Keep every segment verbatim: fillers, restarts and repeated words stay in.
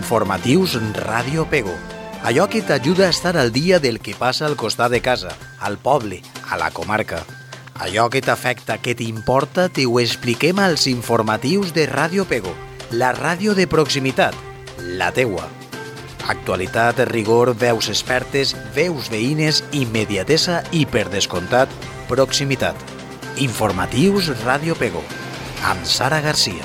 Informatius Ràdio Pego. Allò que t'ajuda a estar al dia del que passa al costat de casa, al poble, a la comarca. Allò que t'afecta, que t'importa, t'ho expliquem als informatius de Ràdio Pego, la ràdio de proximitat, la teua. Actualitat, rigor, veus expertes, veus veïnes, immediatesa i, per descomptat, proximitat. Informatius Ràdio Pego, amb Sara Garcia.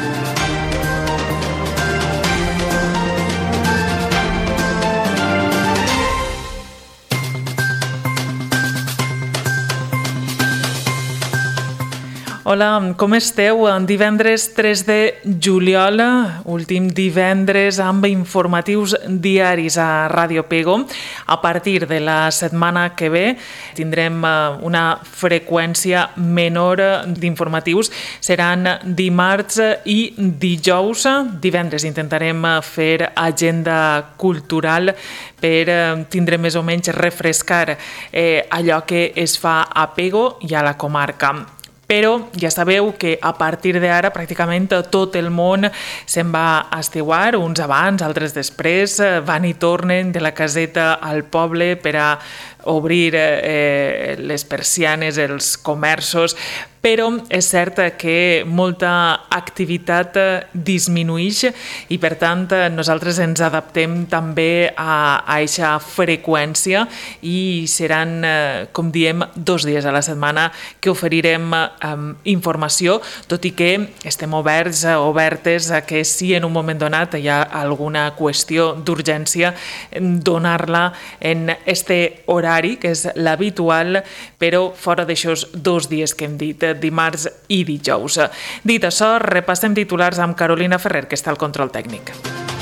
Hola, com esteu? Divendres tres de juliol, últim divendres amb informatius diaris a Ràdio Pego. A partir de la setmana que ve tindrem una freqüència menor d'informatius. Seran dimarts i dijous. Divendres intentarem fer agenda cultural per tindre més o menys refrescar eh, allò que es fa a Pego i a la comarca. Però ja sabeu que a partir d'ara pràcticament tot el món se'n va a estiuar, uns abans, altres després, van i tornen de la caseta al poble per a obrir eh, les persianes, els comerços, però és cert que molta activitat disminueix i, per tant, nosaltres ens adaptem també a aquesta freqüència i seran, com diem, dos dies a la setmana que oferirem eh, informació, tot i que estem oberts, obertes a que si en un moment donat hi ha alguna qüestió d'urgència, donar-la en este horari, que és l'habitual, però fora d'aixòs dos dies que hem dit, dimarts i dijous. Dit això, repassem titulars amb Carolina Ferrer, que està al control tècnic.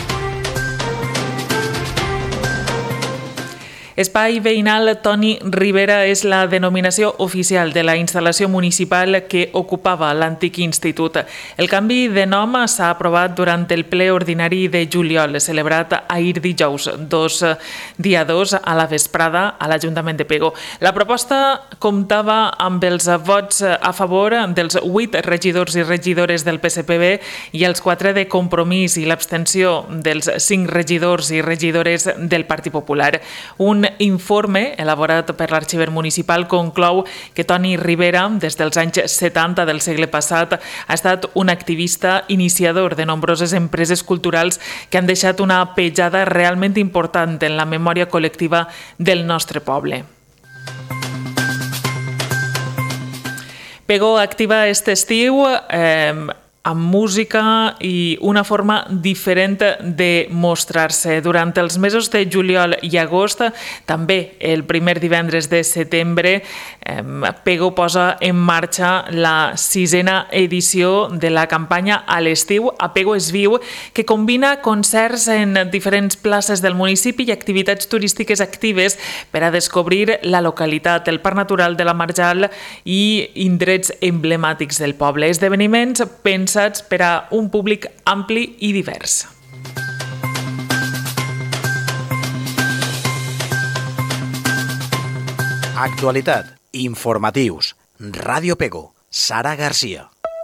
Espai veïnal Toni Ribera és la denominació oficial de la instal·lació municipal que ocupava l'antic institut. El canvi de nom s'ha aprovat durant el ple ordinari de juliol, celebrat ahir dijous, dos, dia dos, a la vesprada, a l'Ajuntament de Pego. La proposta comptava amb els vots a favor dels vuit regidors i regidores del P S P B i els quatre de Compromís i l'abstenció dels cinc regidors i regidores del Partit Popular. Un informe elaborat per l'arxiver municipal conclou que Toni Ribera, des dels anys setanta del segle passat, ha estat un activista iniciador de nombroses empreses culturals que han deixat una petjada realment important en la memòria col·lectiva del nostre poble. Pego activa este estiu eh, amb música i una forma diferent de mostrar-se. Durant els mesos de juliol i agost, també el primer divendres de setembre, Pego posa en marxa la sisena edició de la campanya A l'estiu, A Pego es viu, que combina concerts en diferents places del municipi i activitats turístiques actives per a descobrir la localitat, el parc natural de la Marjal i indrets emblemàtics del poble. Esdeveniments pensats per a un públic ampli i divers. Actualitat, informatius, Ràdio Pego, Sara Garcia.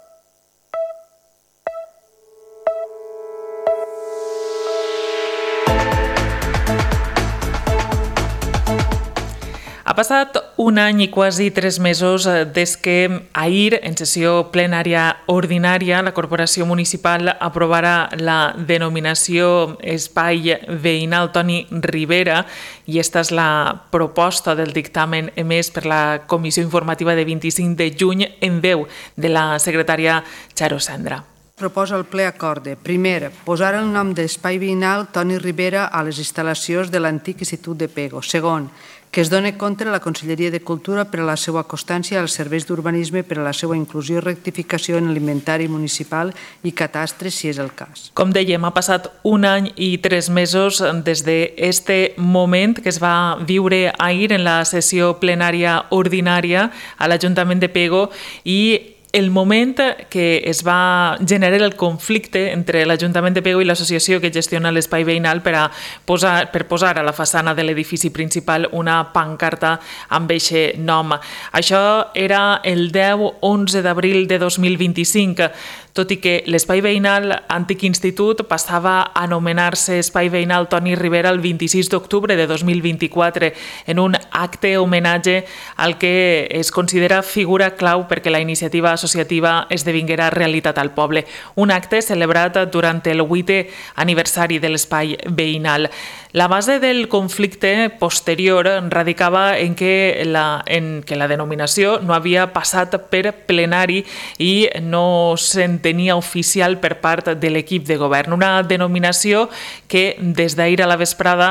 Ha passat un any i quasi tres mesos des que ahir, en sessió plenària ordinària, la Corporació Municipal aprovarà la denominació Espai Veïnal Toni Ribera i esta és la proposta del dictamen emès per la Comissió Informativa de vint-i-cinc de juny en veu de la secretària Charo Sendra. Proposa el ple acorde. Primer, posar el nom d'Espai Veïnal Toni Ribera a les instal·lacions de l'antic Institut de Pego. Segon, que es doni compte a la Conselleria de Cultura per a la seva constància als serveis d'urbanisme per a la seva inclusió i rectificació en l'inventari municipal i catastre, si és el cas. Com dèiem, ha passat un any i tres mesos des d'aquest moment que es va viure ahir en la sessió plenària ordinària a l'Ajuntament de Pego i el moment que es va generar el conflicte entre l'Ajuntament de Pego i l'associació que gestiona l'espai veïnal per, a posar, per posar a la façana de l'edifici principal una pancarta amb aquest nom. Això era el deu onze d'abril de dos mil vint-i-cinc. tot i que l'espai veïnal Antic Institut passava a anomenar-se Espai Veïnal Toni Ribera el vint-i-sis d'octubre de dos mil vint-i-quatre en un acte homenatge al que es considera figura clau perquè la iniciativa associativa esdevinguera realitat al poble. Un acte celebrat durant el vuitè aniversari de l'espai veïnal. La base del conflicte posterior radicava en que la, en que la denominació no havia passat per plenari i no s'entenia oficial per part de l'equip de govern. Una denominació que des d'ahir a la vesprada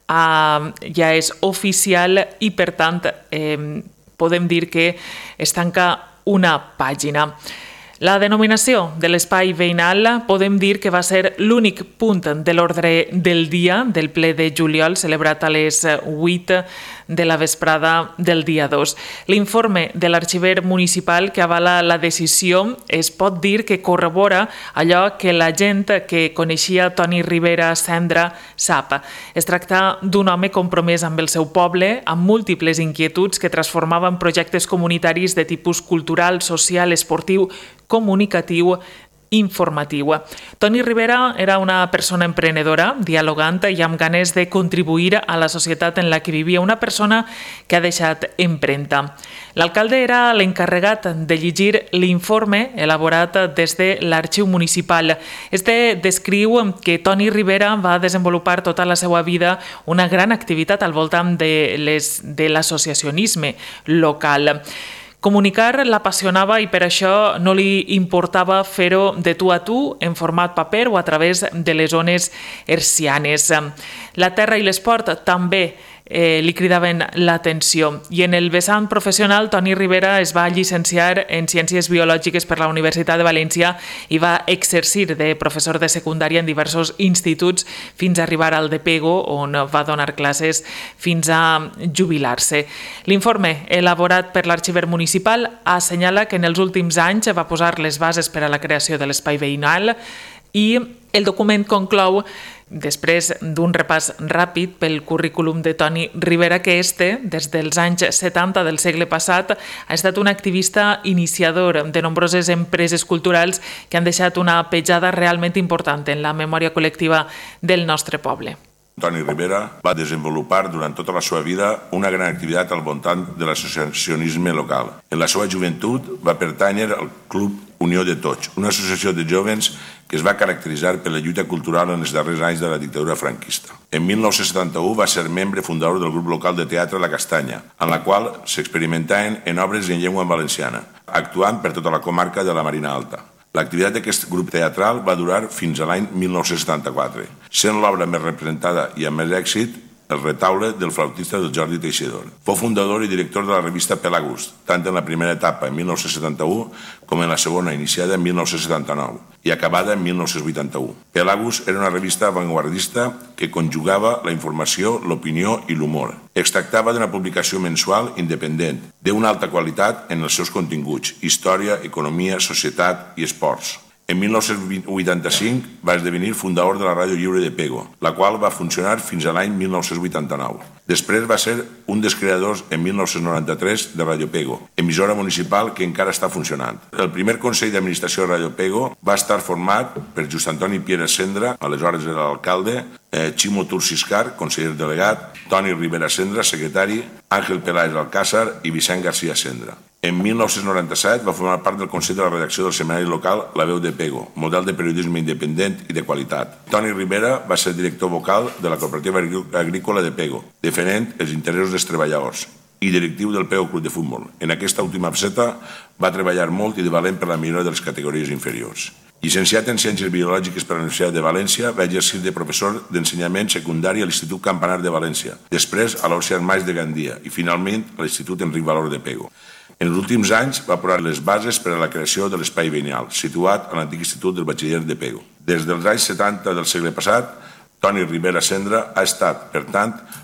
eh, ja és oficial i, per tant, eh, podem dir que es tanca una pàgina. La denominació de l'espai veïnal podem dir que va ser l'únic punt de l'ordre del dia del ple de juliol celebrat a les vuit de la vesprada del dia dos. L'informe de l'arxiver municipal que avala la decisió es pot dir que corrobora allò que la gent que coneixia Toni Ribera Cendra sap. Es tracta d'un home compromès amb el seu poble, amb múltiples inquietuds que transformava en projectes comunitaris de tipus cultural, social, esportiu, comunicatiu, informatiu. Toni Ribera era una persona emprenedora, dialogant i amb ganes de contribuir a la societat en la que vivia, una persona que ha deixat empremta. L'alcalde era l'encarregat de llegir l'informe elaborat des de l'arxiu municipal. Este descriu que Toni Ribera va desenvolupar tota la seva vida una gran activitat al voltant de les, de l'associacionisme local. Comunicar l'apassionava i per això no li importava fer-ho de tu a tu, en format paper o a través de les zones hercianes. La terra i l'esport també Eh, li cridaven l'atenció. I en el vessant professional, Toni Ribera es va llicenciar en Ciències Biològiques per la Universitat de València i va exercir de professor de secundària en diversos instituts fins a arribar al de Pego, on va donar classes fins a jubilar-se. L'informe elaborat per l'arxiver municipal assenyala que en els últims anys va posar les bases per a la creació de l'espai veïnal i el document conclou, després d'un repàs ràpid pel currículum de Toni Ribera, que este, des dels anys setanta del segle passat, ha estat un activista iniciador de nombroses empreses culturals que han deixat una petjada realment important en la memòria col·lectiva del nostre poble. Toni Ribera va desenvolupar durant tota la seva vida una gran activitat al voltant de l'associacionisme local. En la seva joventut va pertànyer al Club Unió de Tots, una associació de jovens que es va caracteritzar per la lluita cultural en els darrers anys de la dictadura franquista. En mil nou-cents setanta-u va ser membre fundador del grup local de teatre La Castanya, en la qual s'experimentaven en obres en llengua valenciana, actuant per tota la comarca de la Marina Alta. L'activitat d'aquest grup teatral va durar fins a l'any mil nou-cents setanta-quatre, sent l'obra més representada i amb més èxit el retaule del flautista del Jordi Teixidor. Fou fundador i director de la revista Pelagus, tant en la primera etapa en mil nou-cents setanta-u com en la segona, iniciada en mil nou-cents setanta-nou i acabada en mil nou-cents vuitanta-u. Pelagus era una revista avantguardista que conjugava la informació, l'opinió i l'humor. Es tractava d'una publicació mensual independent, d'una alta qualitat en els seus continguts, història, economia, societat i esports. En mil nou-cents vuitanta-cinc va esdevenir fundador de la Ràdio Lliure de Pego, la qual va funcionar fins a l'any mil nou-cents vuitanta-nou. Després va ser un dels creadors en mil nou-cents noranta-tres de Ràdio Pego, emissora municipal que encara està funcionant. El primer Consell d'Administració de Ràdio Pego va estar format per Just Antoni Piera Cendra, aleshores era l'alcalde, eh, Ximo Turciscar, conseller delegat, Toni Ribera Cendra, secretari, Àngel Peláez Alcázar i Vicent García Cendra. En mil nou-cents noranta-set va formar part del Consell de la redacció del setmanari local La Veu de Pego, model de periodisme independent i de qualitat. Toni Ribera va ser director vocal de la Cooperativa Agrícola de Pego, defendent els interessos dels treballadors, i directiu del Pego Club de Futbol. En aquesta última faceta va treballar molt i de valent per la millora de les categories inferiors. Llicenciat en Ciències Biològiques per la Universitat de València, va exercir de professor d'ensenyament secundari a l'Institut Campanar de València, després a l'Ocean Mais de Gandia i finalment a l'Institut Enric Valor de Pego. En els últims anys va posar les bases per a la creació de l'espai veïnal, situat a l'antic Institut del Batxiller de Pego. Des dels anys setanta del segle passat, Toni Ribera Cendra ha estat, per tant,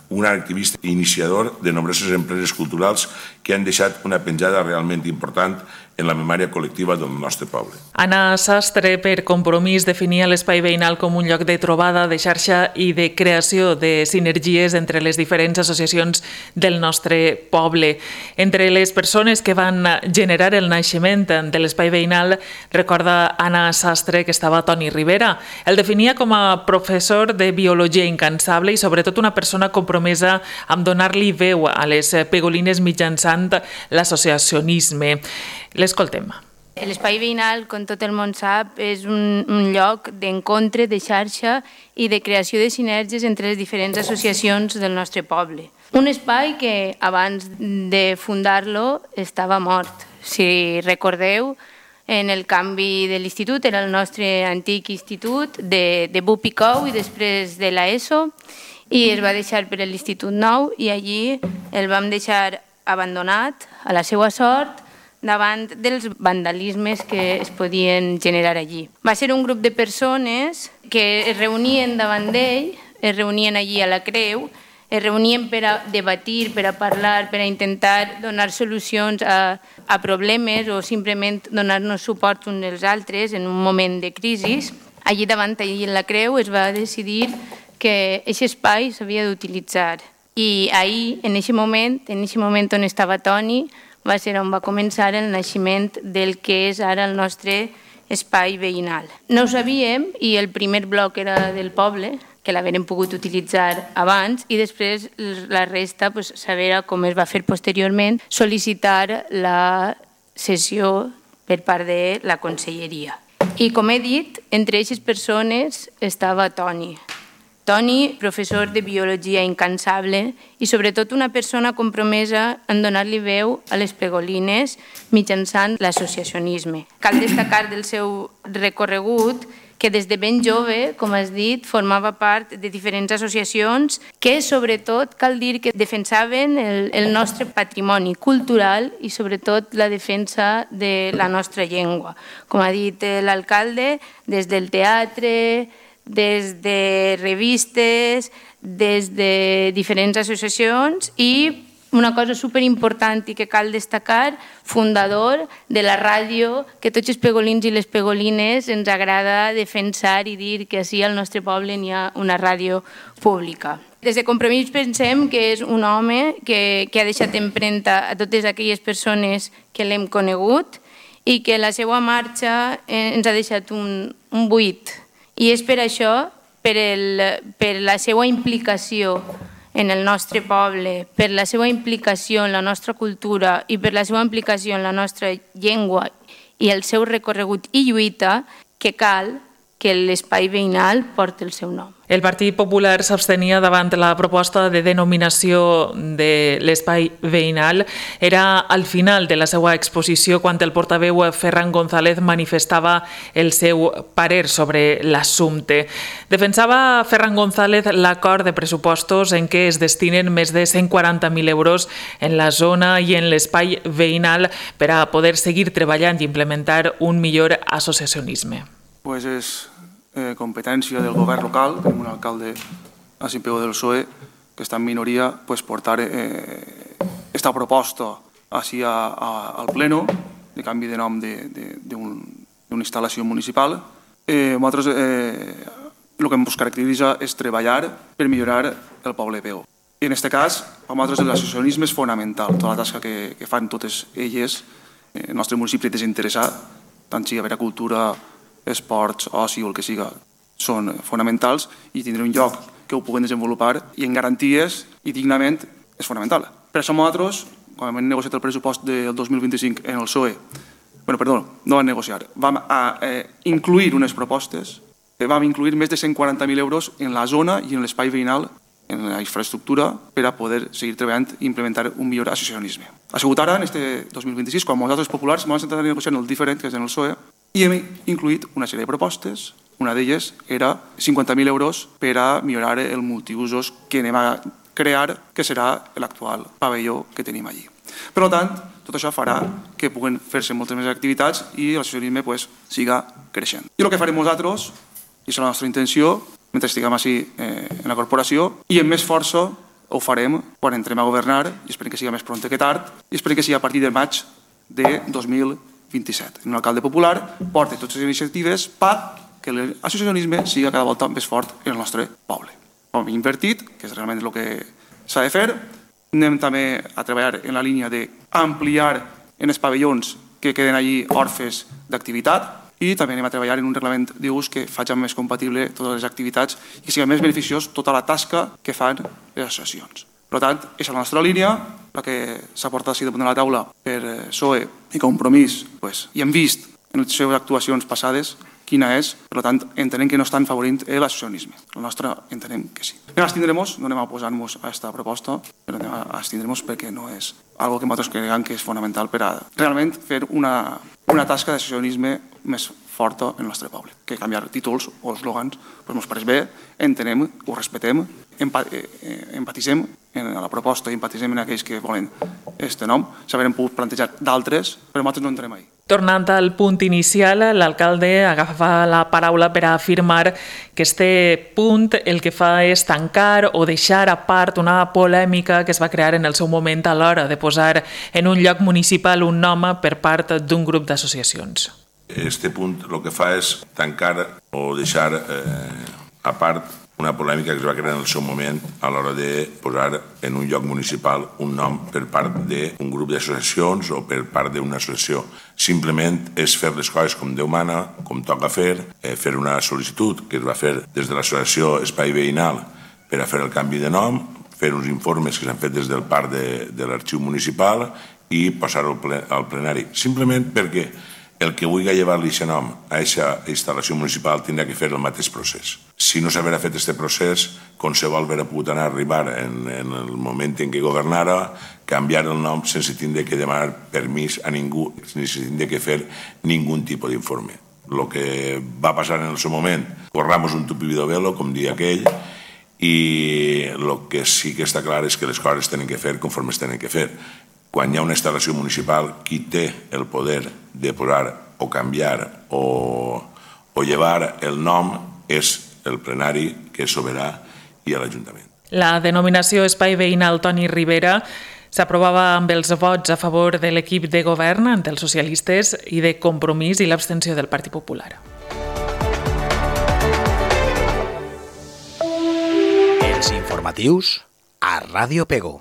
un activista i iniciador de nombroses empreses culturals que han deixat una penjada realment important en la memòria col·lectiva del nostre poble. Anna Sastre, per Compromís, definia l'espai veïnal com un lloc de trobada, de xarxa i de creació de sinergies entre les diferents associacions del nostre poble. Entre les persones que van generar el naixement de l'espai veïnal, recorda Anna Sastre que estava Toni Ribera. El definia com a professor de biologia incansable i sobretot una persona compromesa amb donar-li veu a les pegolines mitjançant l'associacionisme. L'escoltem. L'espai veïnal, com tot el món sap, és un, un lloc d'encontre, de xarxa i de creació de sinergies entre les diferents associacions del nostre poble. Un espai que abans de fundar-lo estava mort. Si recordeu, en el canvi de l'institut, era el nostre antic institut de, de Bupicou i després de l'ESO, i es va deixar per l'Institut Nou i allí el vam deixar abandonat a la seva sort davant dels vandalismes que es podien generar allí. Va ser un grup de persones que es reunien davant d'ell, es reunien allí a la Creu, es reunien per a debatir, per a parlar, per a intentar donar solucions a, a problemes o simplement donar-nos suport uns als altres en un moment de crisi. Allí davant, allí en la Creu, es va decidir que aquest espai s'havia d'utilitzar. I ahir, en aquest moment, en aquest moment on estava Toni, va ser on va començar el naixement del que és ara el nostre espai veïnal. No ho sabíem i el primer bloc era del poble, que l'haguem pogut utilitzar abans, i després la resta, pues, saber com es va fer posteriorment, sol·licitar la cessió per part de la conselleria. I com he dit, entre aquestes persones estava Toni. Toni, professor de biologia incansable i sobretot una persona compromesa en donar-li veu a les pegolines mitjançant l'associacionisme. Cal destacar del seu recorregut que des de ben jove, com has dit, formava part de diferents associacions que sobretot cal dir que defensaven el, el nostre patrimoni cultural i sobretot la defensa de la nostra llengua. Com ha dit l'alcalde, des del teatre, des de revistes, des de diferents associacions i una cosa superimportant i que cal destacar, fundador de la ràdio que tots els pegolins i les pegolines ens agrada defensar i dir que així al nostre poble n'hi ha una ràdio pública. Des de Compromís pensem que és un home que, que ha deixat empremta a totes aquelles persones que l'hem conegut i que la seva marxa ens ha deixat un, un buit. I és per això, per, el, per la seva implicació en el nostre poble, per la seva implicació en la nostra cultura i per la seva implicació en la nostra llengua i el seu recorregut i lluita, que cal que l'espai veïnal porti el seu nom. El Partit Popular s'abstenia davant la proposta de denominació de l'espai veïnal. Era al final de la seva exposició quan el portaveu Ferran González manifestava el seu parer sobre l'assumpte. Defensava Ferran González l'acord de pressupostos en què es destinen més de cent quaranta mil euros en la zona i en l'espai veïnal per a poder seguir treballant i implementar un millor associacionisme. Pues és eh, competència del govern local, tenim un alcalde a Sant Pere del P S O E que està en minoria, pues portar eh, esta proposta així a, a, al pleno de canvi de nom d'una instal·lació municipal. Eh, nosaltres eh, el que ens caracteritza és treballar per millorar el poble de Pego. I en aquest cas, per nosaltres l'associacionisme és fonamental, tota la tasca que, que fan totes elles, eh, el nostre municipi desinteressat, tant sigui a veure cultura, esports, oci o el que siga, són fonamentals i tindre un lloc que ho puguem desenvolupar i en garanties i dignament és fonamental. Per això nosaltres, quan hem negociat el pressupost del dos mil vint-i-cinc en el P S O E, bueno, perdó, no vam negociar, vam a, eh, incluir unes propostes, eh, vam incluir més de cent quaranta mil euros en la zona i en l'espai veïnal, en la infraestructura, per a poder seguir treballant i implementar un millor associacionisme. Ha sigut ara, en aquest dos mil vint-i-sis, quan nosaltres populars vam sentar a negociar el diferent, que és en el P S O E, i hem incluït una sèrie de propostes. Una d'elles era cinquanta mil euros per a millorar el multiusos que anem a crear, que serà l'actual pavelló que tenim allí. Per tant, tot això farà que puguen fer-se moltes més activitats i l'associacionisme pues, siga creixent. I el que farem nosaltres, i és la nostra intenció, mentre estiguem així eh, en la corporació, i amb més força ho farem quan entrem a governar, i esperem que sigui més pront que tard, i esperem que sigui a partir del maig de dos mil vint-i-set. Un alcalde popular porta totes les iniciatives perquè l'associacionisme sigui cada volta més fort en el nostre poble. Hem invertit, que és realment el que s'ha de fer. Anem també a treballar en la línia d'ampliar en els pavellons que queden allí orfes d'activitat, i també anem a treballar en un reglament d'ús que faci més compatible totes les activitats i que sigui més beneficiós tota la tasca que fan les associacions. Per tant, és la nostra línia, la que s'ha portat així damunt de la taula per P S O E i Compromís, i hem vist en les seves actuacions passades quina és, per tant, entenem que no estan favorint l'associacionisme. La nostra entenem que sí. Anem a abstindrem-nos, no anem a oposar-nos a aquesta proposta, però anem a abstindrem-nos perquè no és algo que nosaltres creiem que és fonamental per a realment fer una, una tasca d'associacionisme més forta en el nostre poble. Que canviar títols o eslògans ens pareix bé, entenem, ho respetem, empatitzem en la proposta i empatitzem en aquells que volen aquest nom. S'haurem pogut plantejar d'altres, però nosaltres no entrem ahí. Tornant al punt inicial, l'alcalde agafa la paraula per a afirmar que este punt el que fa és tancar o deixar a part una polèmica que es va crear en el seu moment a l'hora de posar en un lloc municipal un nom per part d'un grup d'associacions. Este punt el que fa és tancar o deixar eh, a part una polèmica que es va crear en el seu moment a l'hora de posar en un lloc municipal un nom per part d'un grup d'associacions o per part d'una associació. Simplement és fer les coses com Déu mana, com toca fer, eh, fer una sol·licitud que es va fer des de l'associació Espai Veïnal per a fer el canvi de nom, fer uns informes que s'han fet des del parc de, de l'arxiu municipal i passar-ho al, ple, al plenari. Simplement perquè el que vulgui llevar-li aquest nom a aquesta instal·lació municipal tindrà que fer el mateix procés. Si no s'haguera fet aquest procés, qualsevol hauria pogut anar a arribar en, en el moment en què governara, canviar el nom sense tindre que demanar permís a ningú, sense tindre que fer ningú tipus d'informe. El que va passar en el seu moment, corramos un tupido velo, com dia aquell, i el que sí que està clar és que les coses tenen que fer conforme es tenen que fer. Quan hi ha una instal·lació municipal, qui té el poder de posar o canviar o, o llevar el nom és el plenari, que és soberà, i l'Ajuntament. La denominació Espai Veïnal Toni Ribera s'aprovava amb els vots a favor de l'equip de govern, dels socialistes i de Compromís i l'abstenció del Partit Popular. Els informatius a Ràdio Pego.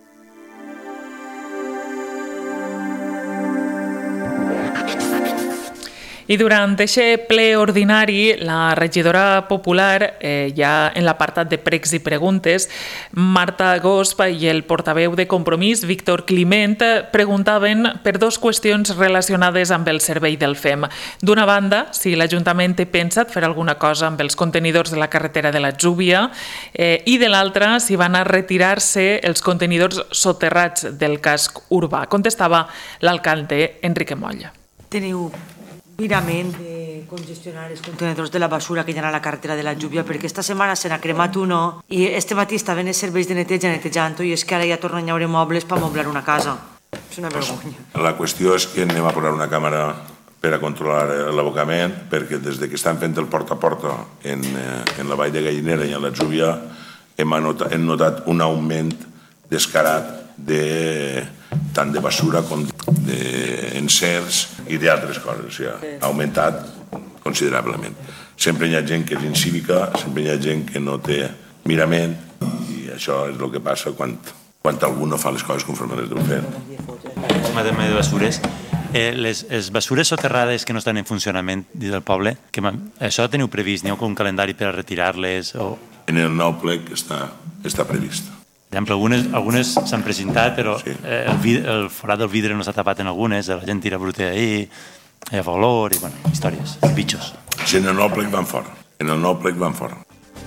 I durant aquest ple ordinari, la regidora popular, eh, ja en l'apartat de pregs i preguntes, Marta Gosp i el portaveu de Compromís, Víctor Climent, preguntaven per dues qüestions relacionades amb el servei del F E M. D'una banda, si l'Ajuntament té pensat fer alguna cosa amb els contenidors de la carretera de la Júbia, eh, i de l'altra, si van a retirar-se els contenidors soterrats del casc urbà. Contestava l'alcalde Enrique Molla. Teniu mirament de congestionar els contenedors de la basura que hi ha a la carretera de la Júbia, perquè esta setmana se n'ha cremat uno i este matí estaven els serveis de neteja netejant-ho i és que ara ja tornen a haure mobles per moblar una casa. És una vergonya. La qüestió és que anem a posar una càmera per a controlar l'abocament, perquè des de que estan fent el porta a porta en, en la vall de Gallinera i en la Júbia hem notat, hem notat un augment descarat de, tant de basura com d'encerts i d'altres coses. O sigui, ha augmentat considerablement. Sempre hi ha gent que és incívica, sempre hi ha gent que no té mirament i això és el que passa quan, quan algú no fa les coses conforme les deu fer. El tema de basures, eh, les, les basures soterrades que no estan en funcionament dins del poble, que això teniu previst? N'hi ha un calendari per a retirar-les? O... En el nou plec està, està previst. Algunes, algunes s'han presentat, però sí. eh, el, vid, el forat del vidre no s'ha tapat en algunes, la gent tira bruta ahí, hi ha olor i bueno, històries, bitxos. Sí, en el nou plec van fora. En el nou plec van fora.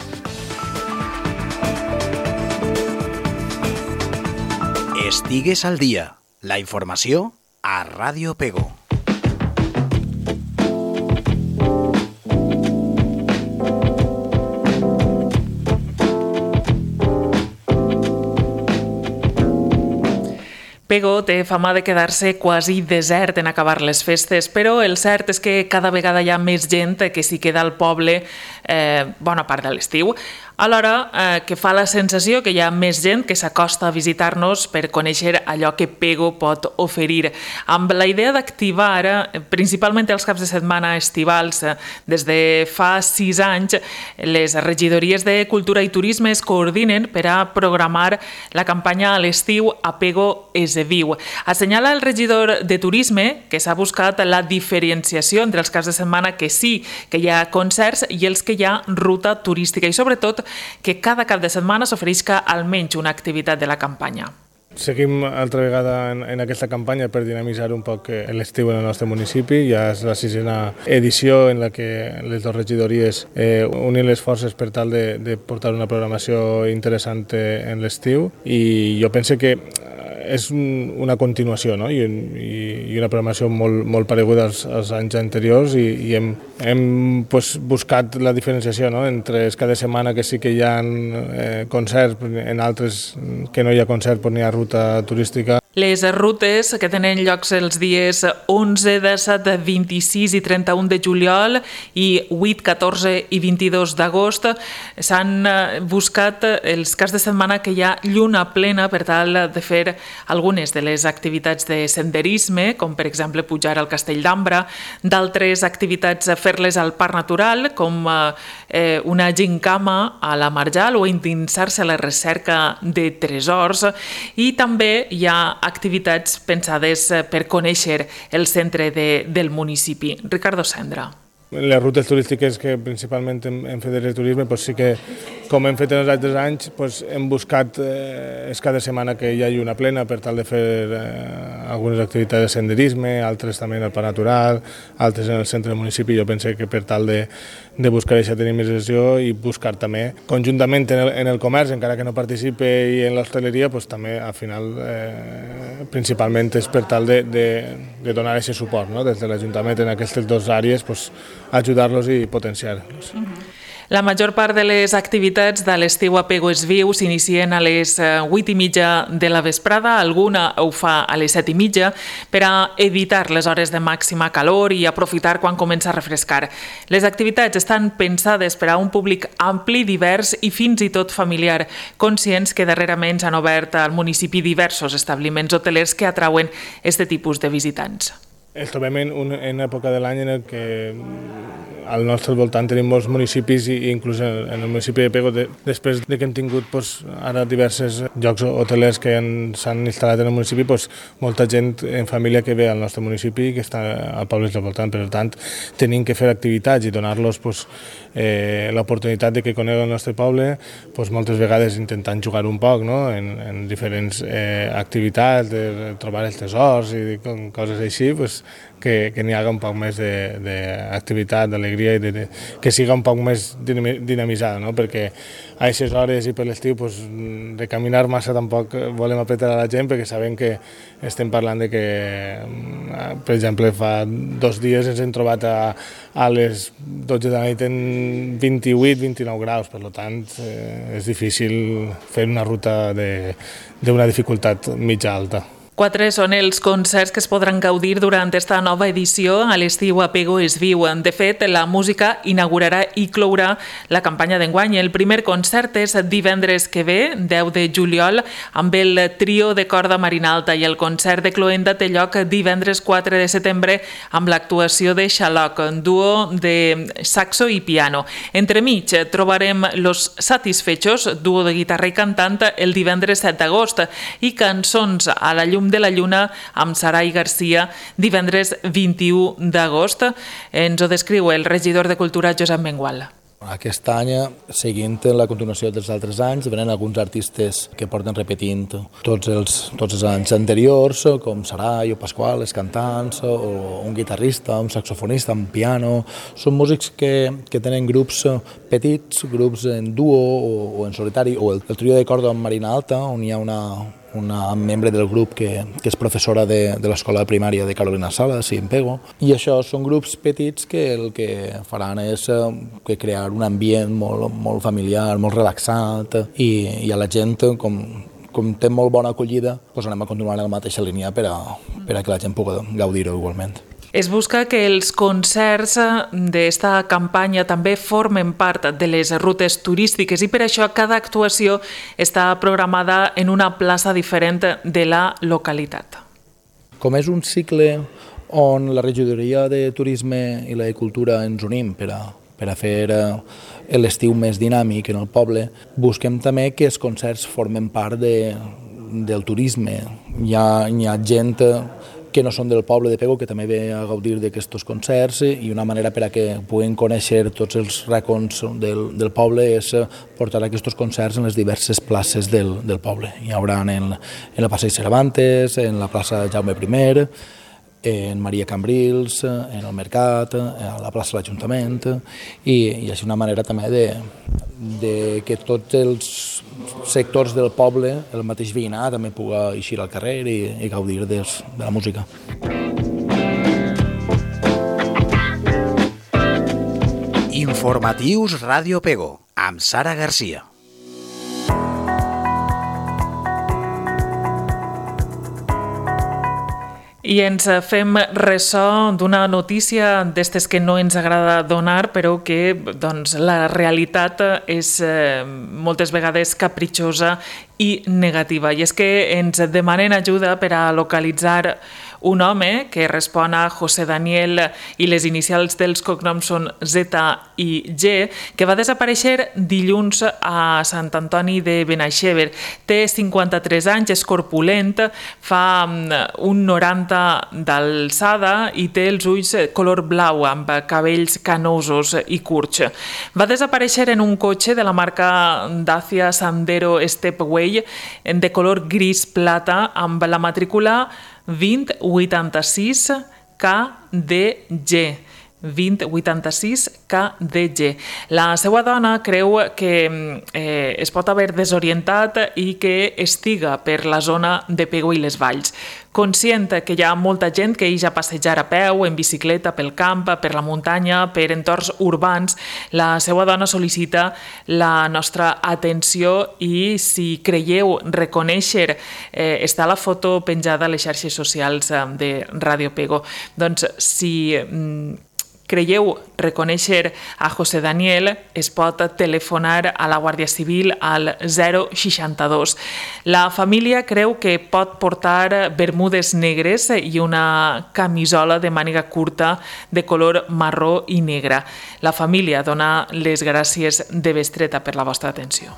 Estigues al dia. La informació a Ràdio Pego. Pego té fama de quedar-se quasi desert en acabar les festes, però el cert és que cada vegada hi ha més gent que s'hi queda al poble eh, bona part de l'estiu. alhora eh, que fa la sensació que hi ha més gent que s'acosta a visitar-nos per conèixer allò que Pego pot oferir. Amb la idea d'activar, eh, principalment els caps de setmana estivals, eh, des de fa sis anys, les regidories de Cultura i Turisme es coordinen per a programar la campanya a l'estiu A Pego es viu. Assenyala el regidor de Turisme que s'ha buscat la diferenciació entre els caps de setmana que sí que hi ha concerts i els que hi ha ruta turística i sobretot que cada cap de setmana s'oferisca almenys una activitat de la campanya. Seguim altra vegada en, en aquesta campanya per dinamitzar un poc l'estiu en el nostre municipi. Ja és la sisena edició en la que les dues regidories eh, unin les forces per tal de, de portar una programació interessant en l'estiu i jo penso que és una continuació, no? I, i una programació molt, molt pareguda als, als anys anteriors i, i hem, hem pues, buscat la diferenciació, no? Entre els cada setmana que sí que hi ha eh, concerts, en altres que no hi ha concert però n'hi ha ruta turística. Les rutes que tenen llocs els dies onze, disset, vint-i-sis i trenta-un de juliol i vuit, catorze i vint-i-dos d'agost s'han buscat els caps de setmana que hi ha lluna plena per tal de fer algunes de les activitats de senderisme, com per exemple pujar al Castell d'Ambra, d'altres activitats fer-les al Parc Natural, com eh, una gincama a la Marjal o endinsar-se a la recerca de tresors, i també hi ha activitats pensades per conèixer el centre de, del municipi. Ricardo Sendra. Les rutes turístiques que principalment hem, hem fet de turisme, pues sí que, com hem fet en els altres anys, pues hem buscat eh, cada setmana que hi hagi una plena per tal de fer eh, algunes activitats de senderisme, altres també en el Parc Natural, altres en el centre del municipi. Jo penso que per tal de, de buscar aquesta dinamització i buscar també conjuntament en el, en el comerç, encara que no participe, i en l'hostaleria, pues també al final eh, principalment és per tal de, de, de donar aquest suport, no? Des de l'Ajuntament en aquestes dues àrees, pues, ajudar-los i potenciar-los. La major part de les activitats de l'estiu a Pego es viu s'inicien a les vuit i mitja de la vesprada, alguna ho fa a les set i mitja, per a evitar les hores de màxima calor i aprofitar quan comença a refrescar. Les activitats estan pensades per a un públic ampli, divers i fins i tot familiar, conscients que darrerament s'han obert al municipi diversos establiments hotelers que atrauen aquest tipus de visitants. Ens trobem en una en època de l'any en el que al nostre voltant tenim molts municipis i inclús en el municipi de Pego, de, després de que hem tingut pues, ara diversos llocs hotelers que s'han instal·lat en el municipi, pues, molta gent en família que ve al nostre municipi i que està al poble del voltant. Per tant, tenim que fer activitats i donar-los pues, eh, l'oportunitat de que coneguen el nostre poble, pues, moltes vegades intentant jugar un poc, no? en, en diferents eh, activitats, de trobar els tesors i coses així, pues, que, que n'hi haga un poc més d'activitat, d'alegria i de, de, que siga un poc més dinamitzada, no? Perquè a aquestes hores i per l'estiu pues, de caminar massa tampoc volem apretar a la gent perquè sabem que estem parlant de que, per exemple, fa dos dies ens hem trobat a, a les dotze de la nit en vint-i-vuit vint-i-nou graus, per tant eh, és difícil fer una ruta d'una dificultat mitja alta. Quatre són els concerts que es podran gaudir durant aquesta nova edició a l'estiu a Pego es viu. De fet, la música inaugurarà i clourà la campanya d'enguany. El primer concert és divendres que ve, deu de juliol, amb el trio de corda Marina Alta, i el concert de cloenda té lloc divendres quatre de setembre amb l'actuació de Xaloc, un duo de saxo i piano. Entremig trobarem Los Satisfechos, duo de guitarra i cantant, el divendres set d'agost, i Cançons a la llum de la lluna amb Sarai Garcia divendres vint-i-u d'agost. Ens ho descriu el regidor de Cultura, Josep Mengual. Aquest any, seguint la continuació dels altres anys, venen alguns artistes que porten repetint tots els, tots els anys anteriors, com Sarai o Pasqual, els cantants, o un guitarrista, un saxofonista, un piano. Són músics que, que tenen grups petits, grups en duo o, o en solitari, o el, el trio de corda amb Marina Alta, on hi ha una... una membre del grup que, que és professora de, de l'escola primària de Carolina Salas i en Pego, i això són grups petits que el que faran és que crear un ambient molt, molt familiar, molt relaxat, i, i a la gent, com, com té molt bona acollida, doncs anem a continuar en la mateixa línia per a, per a que la gent pugui gaudir-ho igualment. Es busca que els concerts d'esta campanya també formen part de les rutes turístiques i per això cada actuació està programada en una plaça diferent de la localitat. Com és un cicle on la regidoria de Turisme i la de Cultura ens unim per a, per a fer l'estiu més dinàmic en el poble, busquem també que els concerts formen part de, del turisme. Hi ha, hi ha gent que no són del poble de Pego que també ve a gaudir d'aquests concerts i una manera per a que puguin conèixer tots els racons del, del poble és portar aquests concerts en les diverses places del, del poble. Hi haurà en, el, en la Passeig Cervantes, en la plaça Jaume primer, en Maria Cambrils, en el Mercat, a la plaça de l'Ajuntament i, i és una manera també de, de que tots els sectors del poble, el mateix veïnat, també puga eixir al carrer i, i gaudir des, de la música. Informatius Ràdio Pego, amb Sara Garcia. I ens fem ressò d'una notícia d'estes que no ens agrada donar, però que doncs, la realitat és eh, moltes vegades capritxosa i negativa. I és que ens demanen ajuda per a localitzar un home que respon a José Daniel i les inicials dels cognoms són Z i G, que va desaparèixer dilluns a Sant Antoni de Benaixeve. Té cinquanta-tres anys, és corpulent, fa un noranta d'alçada i té els ulls color blau amb cabells canosos i curts. Va desaparèixer en un cotxe de la marca Dacia Sandero Stepway de color gris plata amb la matrícula vint vuitanta-sis K D G. vint vuitanta-sis K D G. La seva dona creu que eh, es pot haver desorientat i que estiga per la zona de Pego i les Valls. Conscient que hi ha molta gent que ix a passejar a peu, en bicicleta, pel camp, per la muntanya, per entorns urbans, la seva dona sol·licita la nostra atenció i si creieu reconèixer, eh, està la foto penjada a les xarxes socials de Ràdio Pego. Doncs si mm, creieu reconèixer a José Daniel, es pot telefonar a la Guàrdia Civil al zero seixanta-dos. La família creu que pot portar bermudes negres i una camisola de màniga curta de color marró i negre. La família dona les gràcies de bestreta per la vostra atenció.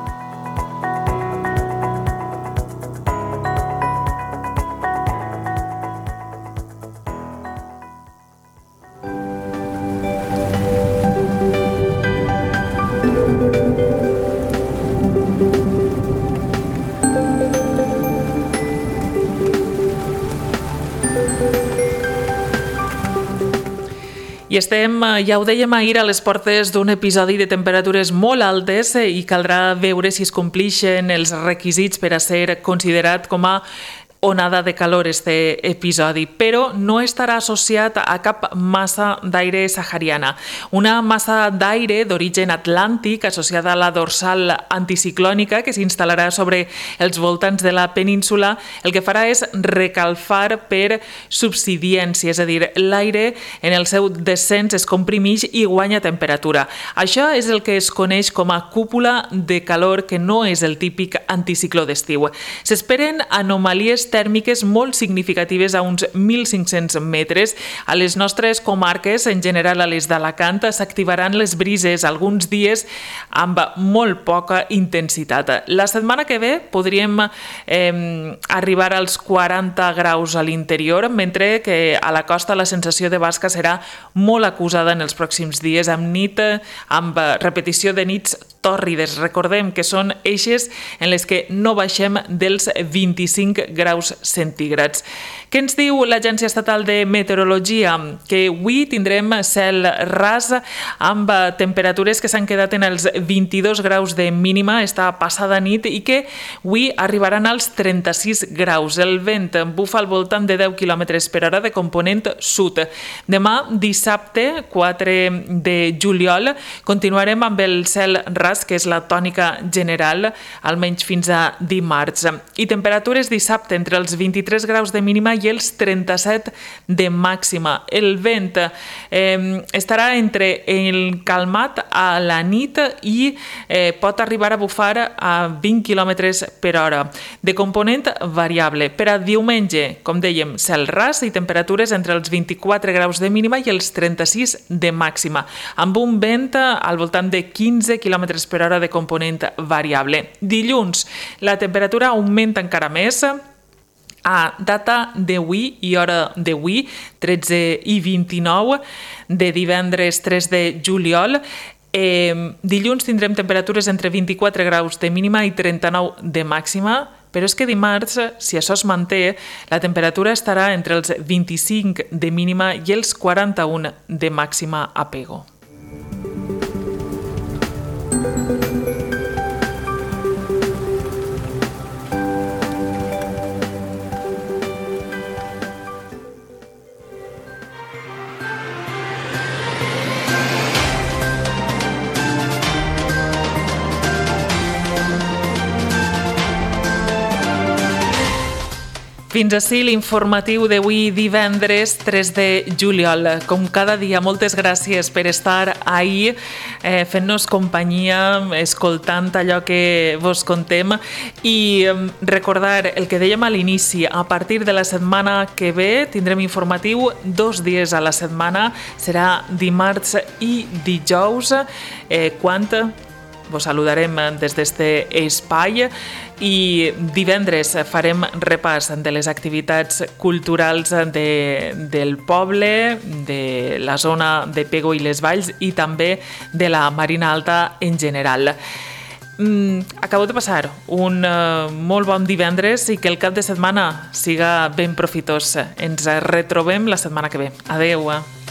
I estem, ja ho dèiem ahir, a les portes d'un episodi de temperatures molt altes i caldrà veure si es complixen els requisits per a ser considerat com a onada de calor este episodi, però no estarà associat a cap massa d'aire sahariana. Una massa d'aire d'origen atlàntic associada a la dorsal anticiclònica que s'instal·larà sobre els voltants de la península, el que farà és recalfar per subsidiència, és a dir, l'aire en el seu descens es comprimeix i guanya temperatura. Això és el que es coneix com a cúpula de calor, que no és el típic anticicló d'estiu. S'esperen anomalies tèrmiques molt significatives a uns mil cinc-cents metres. A les nostres comarques, en general a les d'Alacant, s'activaran les brises alguns dies amb molt poca intensitat. La setmana que ve podríem eh, arribar als quaranta graus a l'interior, mentre que a la costa la sensació de basca serà molt acusada en els pròxims dies, amb nit, amb repetició de nits tòrrides. Recordem que són eixes en les que no baixem dels vint-i-cinc graus centígrads. Què ens diu l'Agència Estatal de Meteorologia? Que avui tindrem cel ras amb temperatures que s'han quedat en els vint-i-dos graus de mínima esta passada nit i que avui arribaran als trenta-sis graus. El vent bufa al voltant de deu quilòmetres per hora de component sud. Demà, dissabte, quatre de juliol, continuarem amb el cel ras ras, que és la tònica general, almenys fins a dimarts. I temperatures dissabte entre els vint-i-tres graus de mínima i els trenta-set de màxima. El vent eh, estarà entre el calmat a la nit i eh, pot arribar a bufar a vint quilòmetres per hora. De component variable. Per a diumenge, com dèiem, cel ras i temperatures entre els vint-i-quatre graus de mínima i els trenta-sis de màxima, amb un vent al voltant de quinze quilòmetres per hora de component variable. Dilluns, la temperatura augmenta encara més. A data d'avui i hora d'avui, tretze i vint-i-nou de divendres tres de juliol, eh, dilluns tindrem temperatures entre vint-i-quatre graus de mínima i trenta-nou de màxima, però és que dimarts, si això es manté, la temperatura estarà entre els vint-i-cinc de mínima i els quaranta-un de màxima a Pego. Fins ací l'informatiu d'avui divendres tres de juliol. Com cada dia, moltes gràcies per estar ahí eh, fent-nos companyia, escoltant allò que vos contem i recordar el que dèiem a l'inici, a partir de la setmana que ve tindrem informatiu dos dies a la setmana, serà dimarts i dijous, eh, quan vos saludarem des d'este espai i divendres farem repàs de les activitats culturals de, del poble, de la zona de Pego i les Valls i també de la Marina Alta en general. Mm, acabo de passar un uh, molt bon divendres i que el cap de setmana siga ben profitós. Ens retrobem la setmana que ve. Adeu!